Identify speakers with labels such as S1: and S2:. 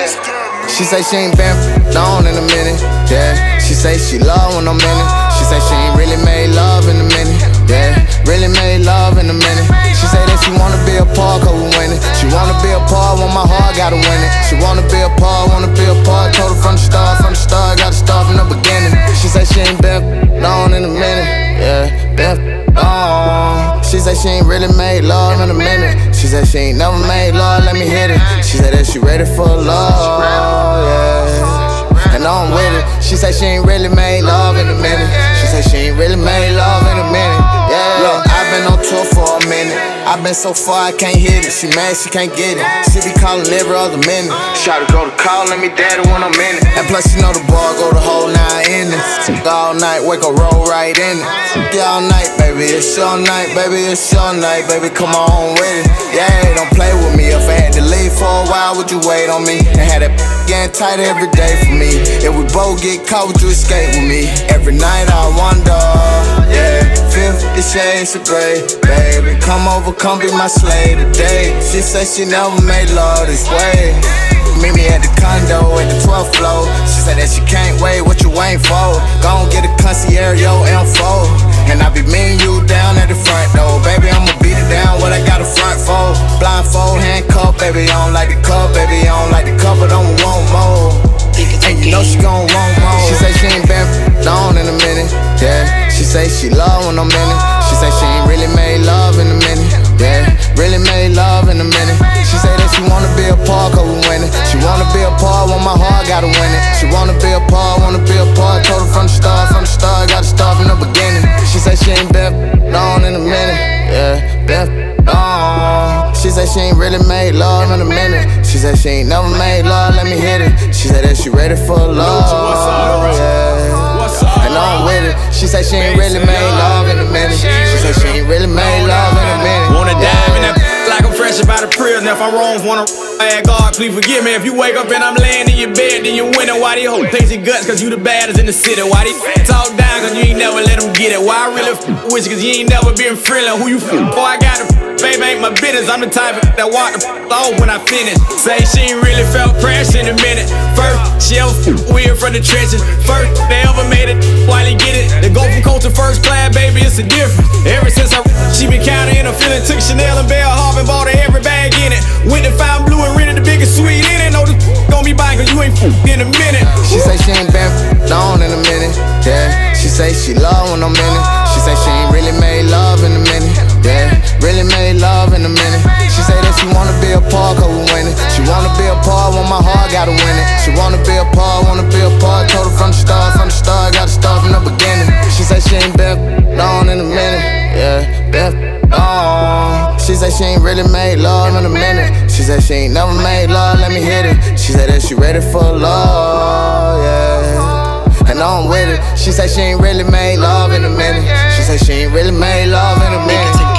S1: yeah. She say she ain't been on in a minute, yeah. She say she love when I'm in it. She say she ain't really made love in a minute, yeah. Really made love in a minute. She say that she wanna be a part cause we winning. She wanna be a part when my heart gotta win it. She wanna be a part, wanna be a part. Told her from the start, gotta start from the beginning. She say she ain't been on in a minute, yeah. Been on. She say she ain't really made love in a minute. She said she ain't never made love, let me hit it. She said that she ready for love, yeah. And I'm with it. She said she ain't really made love in a minute. She said she ain't really made love in a minute, yeah. Look, I've been on tour for a minute. I've been so far I can't hit it. She mad she can't get it. She be calling every other minute. Try to go to call, let me daddy when I'm in it. And plus you know the bar go the whole 9 in it. All night, wake up, roll right in it. Yeah, all night, baby, it's your night, baby, it's your night, baby, come on with it. Yeah, don't play with me. If I had to leave for a while, would you wait on me? And had that getting tight every day for me. If we both get caught, would you escape with me? Every night I wonder, yeah. 50 shades of gray, baby, come over, come be my slave today. She said she never made love this way. Meet me at the condo at the 12th floor. She said that she can't wait, what you waiting for? Gon' get a concierge, yo, M4. And I be meeting you down at the front door. Baby, I'ma beat it down, what I got a front for. Blindfold, handcuff, baby, I don't like the cup. Baby, I don't like the cup, but I'ma want more. And you know she gon' want more. She say she ain't been on in a minute, yeah. She say she love when I'm in it. She say she ain't really made love in a minute, yeah. Really made love in a minute. She say that she wanna be a part cause we winning. She wanna be a part when my heart gotta win it. She wanna be a part, wanna be a part. Told her from the start, gotta start from the beginning. She say she ain't been on in a minute, yeah. Been on. She say she ain't really made love in a minute. She said she ain't never made love, let me hit it. She said that she ready for love, yeah. And I'm with it. She said she ain't really made love in a minute. She said she ain't really made love in a minute.
S2: Wanna dive in that like I'm fresh about a prison. If I'm wrong, wanna God, please forgive me. If you wake up and I'm laying in your bed, then you winning. Why these hoes taste your guts, cause you the baddest in the city. Why these talk down, cause you ain't never let them get it. Why I really with you, cause you ain't never been friendly. Who you boy, I got a baby, ain't my business. I'm the type that walk the off when I finish. Say she ain't really felt pressure in a minute. First, she ever weird from the trenches. First, they ever made it while they get it. They go from coach to first class, baby, it's a difference. Ever since she been counting in her feeling. Took Chanel and Bell Harbor and bought her every bag in it. Went to Fountain Blue and rented the biggest suite in it. Know this gon' be buying cause you ain't in a minute.
S1: She say she ain't been on in a minute, yeah. She say she love when I'm in it. She say she ain't really made love in a minute, yeah. Really made love in a minute. She say that she wanna be a part cause we winning. She wanna be a part when my heart gotta win it. She wanna be a part, wanna be a part. Told her from the start, gotta start from the beginning. She say she ain't been on in a minute, yeah. Been on. She say she ain't really made love in a minute. She said she ain't never made love, let me hit it. She said that she ready for love, yeah. And I'm with it. She said she ain't really made love in a minute. She said she ain't really made love in a minute.